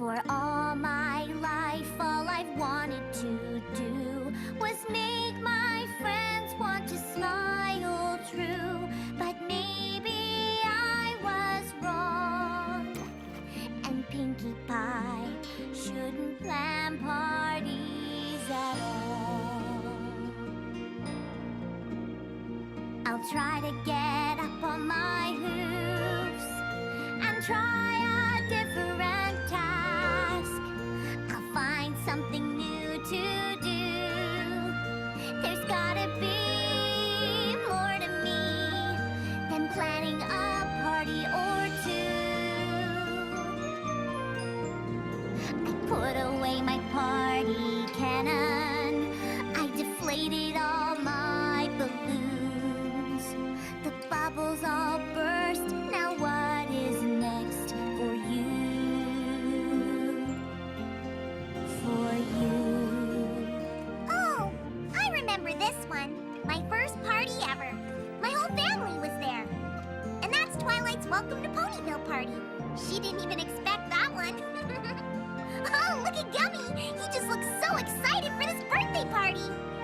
For all my life, all I've wanted to do was make my friends want to smile true. But maybe I was wrong, and Pinkie Pie shouldn't plan parties at all. I'll try to get up on my hoofs and try a different task. I'll find something new to do. There's gotta be more to me than planning a party or two. I put away my party cannon. I deflated all my balloons. The bubbles all burst. Now what is next for you? For you. Oh, I remember this one. My first party ever. My whole family was there. And that's Twilight's Welcome to Ponyville party. She didn't even expect that one. Oh, look at Gummy. He just looks so excited for this birthday party.